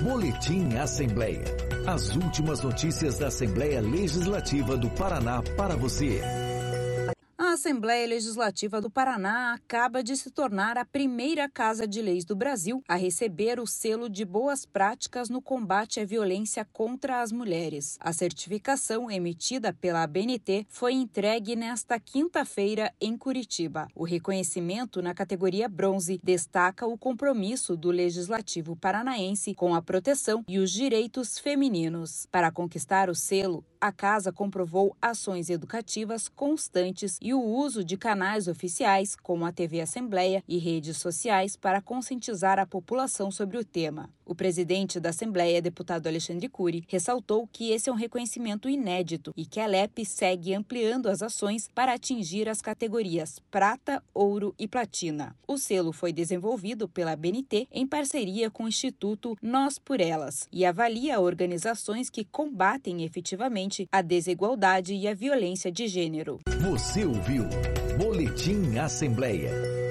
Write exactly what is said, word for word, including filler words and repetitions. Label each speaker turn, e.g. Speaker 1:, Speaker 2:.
Speaker 1: Boletim Assembleia. As últimas notícias da Assembleia Legislativa do Paraná para você.
Speaker 2: A Assembleia Legislativa do Paraná acaba de se tornar a primeira Casa de Leis do Brasil a receber o selo de boas práticas no combate à violência contra as mulheres. A certificação emitida pela A B N T foi entregue nesta quinta-feira em Curitiba. O reconhecimento na categoria bronze destaca o compromisso do Legislativo paranaense com a proteção e os direitos femininos. Para conquistar o selo, a Casa comprovou ações educativas constantes e o uso de canais oficiais, como a T V Assembleia e redes sociais, para conscientizar a população sobre o tema. O presidente da Assembleia, deputado Alexandre Cury, ressaltou que esse é um reconhecimento inédito e que a L E P segue ampliando as ações para atingir as categorias prata, ouro e platina. O selo foi desenvolvido pela A B N T em parceria com o Instituto Nós por Elas e avalia organizações que combatem efetivamente a desigualdade e a violência de gênero.
Speaker 1: Você ouviu Boletim Assembleia.